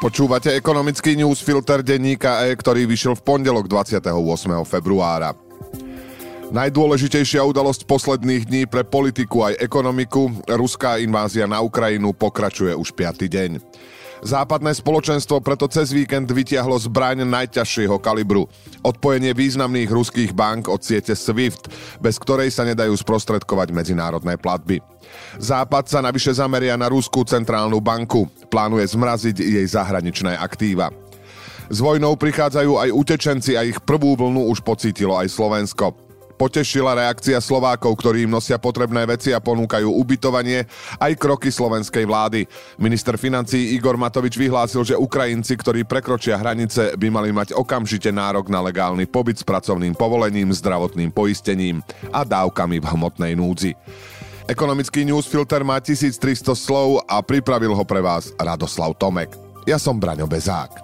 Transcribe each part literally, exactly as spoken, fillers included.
Počúvate ekonomický newsfilter denníka E, ktorý vyšiel v pondelok dvadsiateho ôsmeho februára. Najdôležitejšia udalosť posledných dní pre politiku aj ekonomiku, ruská invázia na Ukrajinu pokračuje už piaty deň. Západné spoločenstvo preto cez víkend vytiahlo zbraň najťažšieho kalibru. Odpojenie významných ruských bank od siete SWIFT, bez ktorej sa nedajú sprostredkovať medzinárodné platby. Západ sa navyše zameria na Ruskú centrálnu banku. Plánuje zmraziť jej zahraničné aktíva. S vojnou prichádzajú aj utečenci a ich prvú vlnu už pocítilo aj Slovensko. Potešila reakcia Slovákov, ktorí im nosia potrebné veci a ponúkajú ubytovanie, aj kroky slovenskej vlády. Minister financií Igor Matovič vyhlásil, že Ukrajinci, ktorí prekročia hranice, by mali mať okamžite nárok na legálny pobyt s pracovným povolením, zdravotným poistením a dávkami v hmotnej núdzi. Ekonomický newsfilter má tisíctristo slov a pripravil ho pre vás Radoslav Tomek. Ja som Braňo Bezák.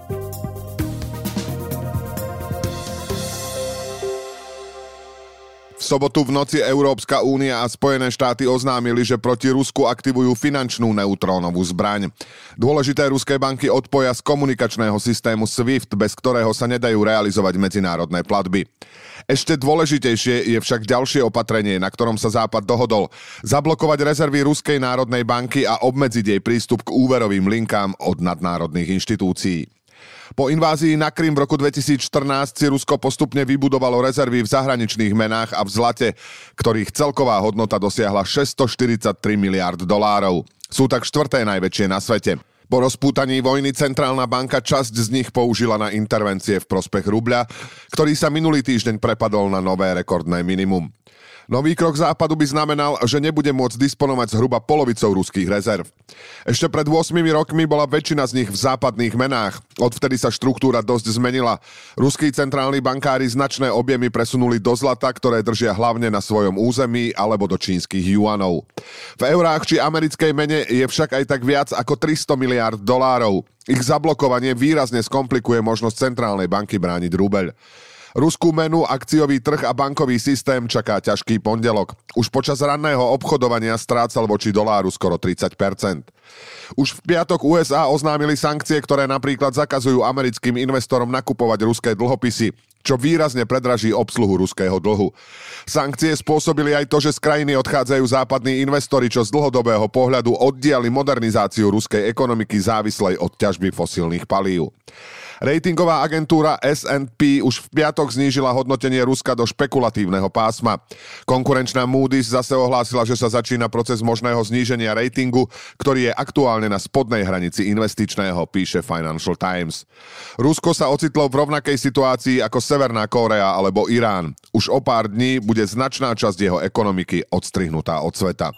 V sobotu v noci Európska únia a Spojené štáty oznámili, že proti Rusku aktivujú finančnú neutrónovú zbraň. Dôležité ruské banky odpoja z komunikačného systému SWIFT, bez ktorého sa nedajú realizovať medzinárodné platby. Ešte dôležitejšie je však ďalšie opatrenie, na ktorom sa Západ dohodol. Zablokovať rezervy Ruskej národnej banky a obmedziť jej prístup k úverovým linkám od nadnárodných inštitúcií. Po invázii na Krym v roku dvetisícštrnásť si Rusko postupne vybudovalo rezervy v zahraničných menách a v zlate, ktorých celková hodnota dosiahla šesťstoštyridsaťtri miliárd dolárov. Sú tak štvrté najväčšie na svete. Po rozpútaní vojny centrálna banka časť z nich použila na intervencie v prospech rubľa, ktorý sa minulý týždeň prepadol na nové rekordné minimum. Nový krok Západu by znamenal, že nebude môcť disponovať zhruba polovicou ruských rezerv. Ešte pred ôsmimi rokmi bola väčšina z nich v západných menách. Odvtedy sa štruktúra dosť zmenila. Ruskí centrálni bankári značné objemy presunuli do zlata, ktoré držia hlavne na svojom území alebo do čínskych juanov. V eurách či americkej mene je však aj tak viac ako tristo miliárd dolárov. Ich zablokovanie výrazne skomplikuje možnosť centrálnej banky brániť rubeľ. Ruskú menu, akciový trh a bankový systém čaká ťažký pondelok. Už počas ranného obchodovania strácal voči doláru skoro tridsať percent. Už v piatok ú es á oznámili sankcie, ktoré napríklad zakazujú americkým investorom nakupovať ruské dlhopisy, čo výrazne predraží obsluhu ruského dlhu. Sankcie spôsobili aj to, že z krajiny odchádzajú západní investori, čo z dlhodobého pohľadu oddiali modernizáciu ruskej ekonomiky závislej od ťažby fosílnych palív. Ratingová agentúra es and pí už v piatok znížila hodnotenie Ruska do špekulatívneho pásma. Konkurenčná Moody's zase ohlásila, že sa začína proces možného zníženia ratingu, ktorý je aktuálne na spodnej hranici investičného, píše Financial Times. Rusko sa ocitlo v rovnakej situácii ako Severná Kórea alebo Irán. Už o pár dní bude značná časť jeho ekonomiky odstrihnutá od sveta.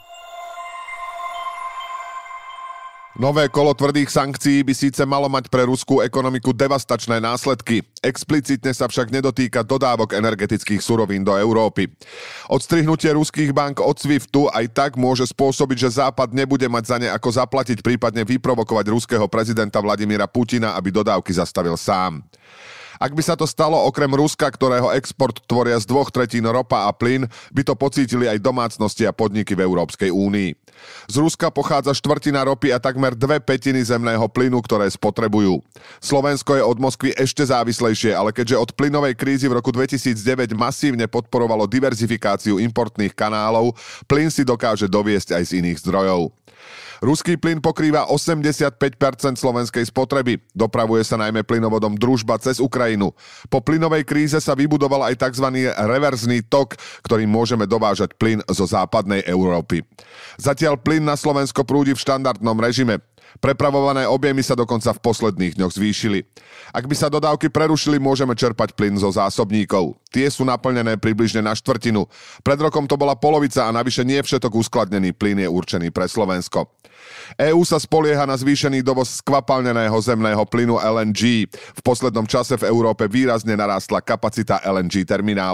Nové kolo tvrdých sankcií by síce malo mať pre ruskú ekonomiku devastačné následky. Explicitne sa však nedotýka dodávok energetických surovín do Európy. Odstrihnutie ruských bank od SWIFTu aj tak môže spôsobiť, že Západ nebude mať za ne ako zaplatiť, prípadne vyprovokovať ruského prezidenta Vladimíra Putina, aby dodávky zastavil sám. Ak by sa to stalo, okrem Ruska, ktorého export tvoria z dvoch tretín ropa a plyn, by to pocítili aj domácnosti a podniky v Európskej únii. Z Ruska pochádza štvrtina ropy a takmer dve pätiny zemného plynu, ktoré spotrebujú. Slovensko je od Moskvy ešte závislejšie, ale keďže od plynovej krízy v roku dvetisícdeväť masívne podporovalo diverzifikáciu importných kanálov, plyn si dokáže doviesť aj z iných zdrojov. Ruský plyn pokrýva osemdesiatpäť percent slovenskej spotreby. Dopravuje sa najmä plynovodom Družba cez Ukrajinu. Po plynovej kríze sa vybudoval aj tzv. Reverzný tok, ktorým môžeme dovážať plyn zo západnej Európy. Zatiaľ plyn na Slovensko prúdi v štandardnom režime. Prepravované objemy sa dokonca v posledných dňoch zvýšili. Ak by sa dodávky prerušili, môžeme čerpať plyn zo zásobníkov. Tie sú naplnené približne na štvrtinu. Pred rokom to bola polovica a navyše nie všetok uskladnený plyn je určený pre Slovensko. EÚ sa spolieha na zvýšený dovoz skvapalneného zemného plynu el en gé. V poslednom čase v Európe výrazne narástla kapacita el en gé terminálov.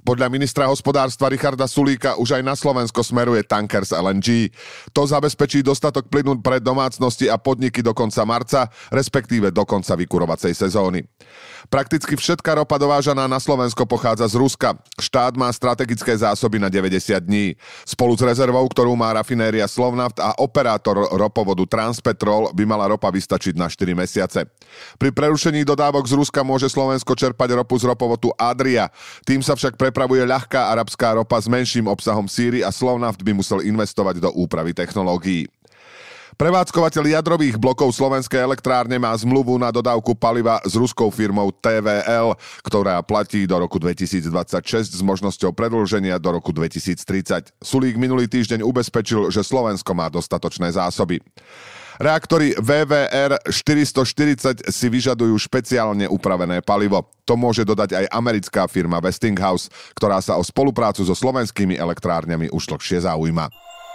Podľa ministra hospodárstva Richarda Sulíka už aj na Slovensko smeruje tanker z el en gé. To zabezpečí dostatok plynu pre domácnosti a podniky do konca marca, respektíve do konca vykurovacej sezóny. Prakticky všetká ropa dovážaná na Slovensko pochádza z Ruska. Štát má strategické zásoby na deväťdesiat dní. Spolu s rezervou, ktorú má rafinéria Slovnaft a operátor ropovodu Transpetrol, by mala ropa vystačiť na štyri mesiace. Pri prerušení dodávok z Ruska môže Slovensko čerpať ropu z ropovodu Adria. Tým sa však prepravuje ľahká arabská ropa s menším obsahom síry a Slovnaft by musel investovať do úpravy technológií. Prevádzkovateľ jadrových blokov Slovenskej elektrárne má zmluvu na dodávku paliva s ruskou firmou té vé el, ktorá platí do roku dvetisícdvadsaťšesť s možnosťou predĺženia do roku dvetisíctridsať. Sulík minulý týždeň ubezpečil, že Slovensko má dostatočné zásoby. Reaktory vé vé er štyristoštyridsať si vyžadujú špeciálne upravené palivo. To môže dodať aj americká firma Westinghouse, ktorá sa o spoluprácu so slovenskými elektrárňami už dlhšie zaujíma.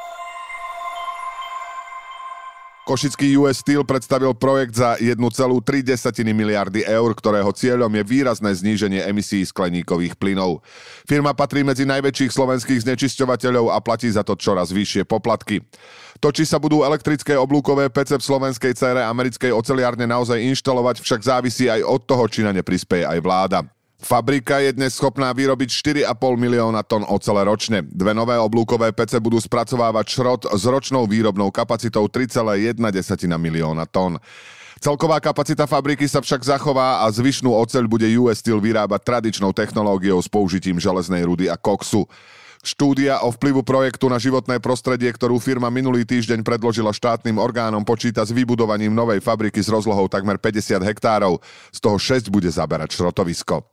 Košický ú es Steel predstavil projekt za jeden celá tri miliardy eur, ktorého cieľom je výrazné zníženie emisí skleníkových plynov. Firma patrí medzi najväčších slovenských znečisťovateľov a platí za to čoraz vyššie poplatky. To, či sa budú elektrické oblúkové pece v slovenskej dcére americkej oceliárne naozaj inštalovať, však závisí aj od toho, či na ne prispeje aj vláda. Fabrika je dnes schopná vyrobiť štyri a pol milióna tón ocele ročne. Dve nové oblúkové pece budú spracovávať šrot s ročnou výrobnou kapacitou tri celá jedna milióna tón. Celková kapacita fabriky sa však zachová a zvyšnú oceľ bude ú es Steel vyrábať tradičnou technológiou s použitím železnej rudy a koksu. Štúdia o vplyvu projektu na životné prostredie, ktorú firma minulý týždeň predložila štátnym orgánom, počíta s vybudovaním novej fabriky s rozlohou takmer päťdesiat hektárov, z toho šesť bude zaberať šrotovisko.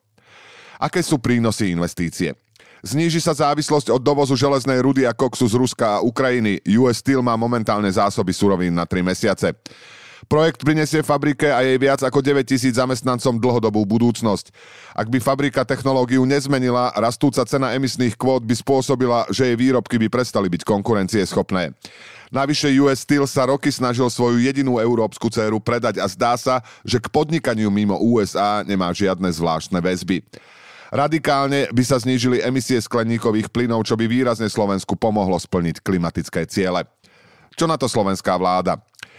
Aké sú prínosy investície? Zníži sa závislosť od dovozu železnej rudy a koksu z Ruska a Ukrajiny. ú es Steel má momentálne zásoby surovín na tri mesiace. Projekt prinesie fabrike a jej viac ako deväťtisíc zamestnancom dlhodobú budúcnosť. Ak by fabrika technológiu nezmenila, rastúca cena emisných kvót by spôsobila, že jej výrobky by prestali byť konkurencieschopné. Navyše ú es Steel sa roky snažil svoju jedinú európsku dcéru predať a zdá sa, že k podnikaniu mimo ú es á nemá žiadne zvláštne väzby. Radikálne by sa znížili emisie skleníkových plynov, čo by výrazne Slovensku pomohlo splniť klimatické ciele. Čo na to slovenská vláda?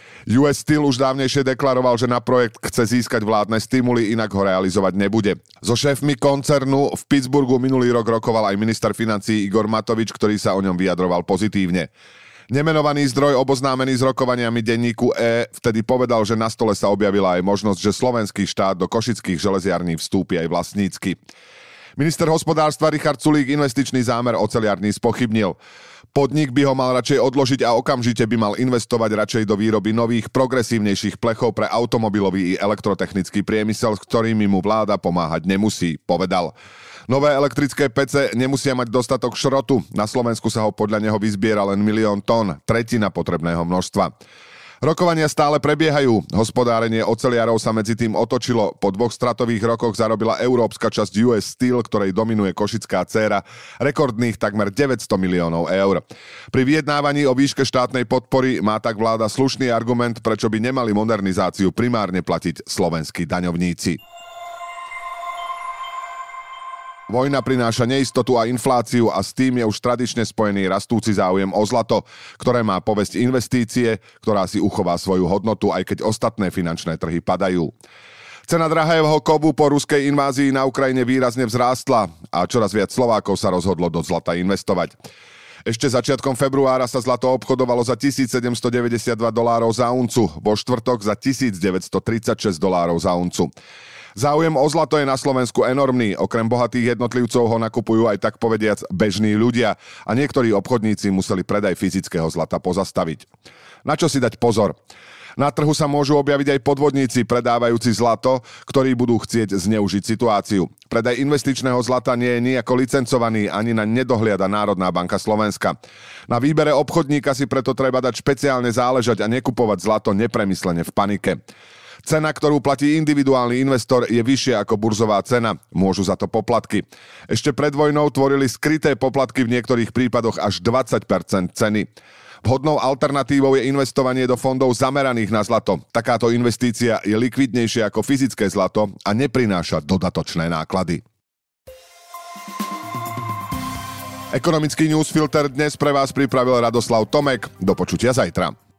ú es Steel už dávnejšie deklaroval, že na projekt chce získať vládne stimuly, inak ho realizovať nebude. So šéfmi koncernu v Pittsburghu minulý rok rokoval aj minister financií Igor Matovič, ktorý sa o ňom vyjadroval pozitívne. Nemenovaný zdroj oboznámený s rokovaniami denníku E vtedy povedal, že na stole sa objavila aj možnosť, že slovenský štát do košických železiarní vstúpi aj vlastnícky. Minister hospodárstva Richard Sulík investičný zámer oceliarní spochybnil. Podnik by ho mal radšej odložiť a okamžite by mal investovať radšej do výroby nových, progresívnejších plechov pre automobilový i elektrotechnický priemysel, s ktorými mu vláda pomáhať nemusí, povedal. Nové elektrické pece nemusia mať dostatok šrotu. Na Slovensku sa ho podľa neho vyzbiera len milión tón, tretina potrebného množstva. Rokovania stále prebiehajú. Hospodárenie oceliarov sa medzi tým otočilo. Po dvoch stratových rokoch zarobila európska časť ú es Steel, ktorej dominuje košická dcéra, rekordných takmer deväťsto miliónov eur. Pri vyjednávaní o výške štátnej podpory má tak vláda slušný argument, prečo by nemali modernizáciu primárne platiť slovenskí daňovníci. Vojna prináša neistotu a infláciu a s tým je už tradične spojený rastúci záujem o zlato, ktoré má povesť investície, ktorá si uchová svoju hodnotu, aj keď ostatné finančné trhy padajú. Cena drahého kovu po ruskej invázii na Ukrajine výrazne vzrástla a čoraz viac Slovákov sa rozhodlo do zlata investovať. Ešte začiatkom februára sa zlato obchodovalo za tisícsedemstodeväťdesiatdva dolárov za uncu, vo štvrtok za tisícdeväťstotridsaťšesť dolárov za uncu. Záujem o zlato je na Slovensku enormný, okrem bohatých jednotlivcov ho nakupujú aj tak povediac bežní ľudia a niektorí obchodníci museli predaj fyzického zlata pozastaviť. Na čo si dať pozor? Na trhu sa môžu objaviť aj podvodníci predávajúci zlato, ktorí budú chcieť zneužiť situáciu. Predaj investičného zlata nie je nijako licencovaný, ani na nedohliada Národná banka Slovenska. Na výbere obchodníka si preto treba dať špeciálne záležať a nekupovať zlato nepremyslene v panike. Cena, ktorú platí individuálny investor, je vyššia ako burzová cena. Môžu za to poplatky. Ešte pred vojnou tvorili skryté poplatky v niektorých prípadoch až dvadsať percent ceny. Vhodnou alternatívou je investovanie do fondov zameraných na zlato. Takáto investícia je likvidnejšia ako fyzické zlato a neprináša dodatočné náklady. Ekonomický newsfilter dnes pre vás pripravil Radoslav Tomek. Do počutia zajtra.